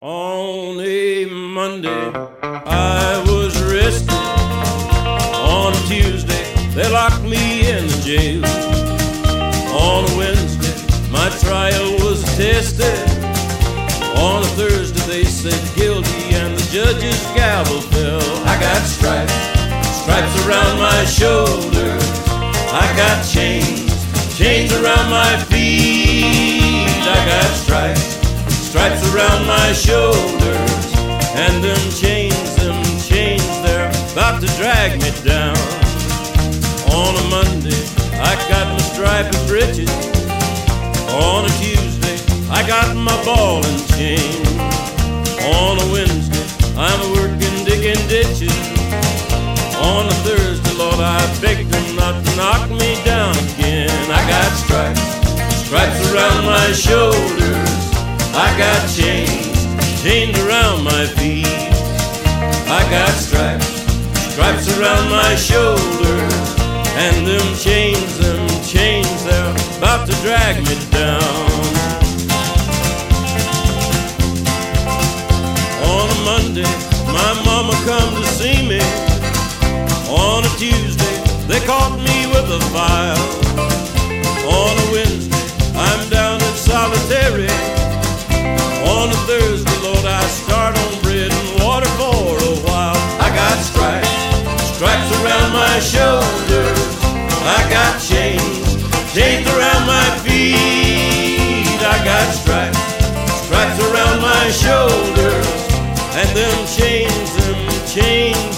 On a Monday, I was arrested. On a Tuesday, they locked me in the jail. On a Wednesday, my trial was attested. On a Thursday, they said guilty, and the judge's gavel fell. I got stripes, stripes around my shoulders. I got chains, chains around my feet. I got stripes, stripes around my shoulders, and them chains, they're about to drag me down. On a Monday, I got my striped breeches. On a Tuesday, I got my ball and chain. On a Wednesday, I'm working digging ditches. On a Thursday, Lord, I begged them not to knock me down again. I got stripes, stripes around my shoulders. I got chains, chains around my feet. I got stripes, stripes around my shoulders, and them chains, they're about to drag me down. On a Monday, my mama come to see me. On a Tuesday, they caught me with a file. On a Wednesday, I'm down in solitary. On a Thursday, Lord, I start on bread and water for a while. I got stripes, stripes around my shoulders. I got chains, chains around my feet. I got stripes, stripes around my shoulders, and them chains,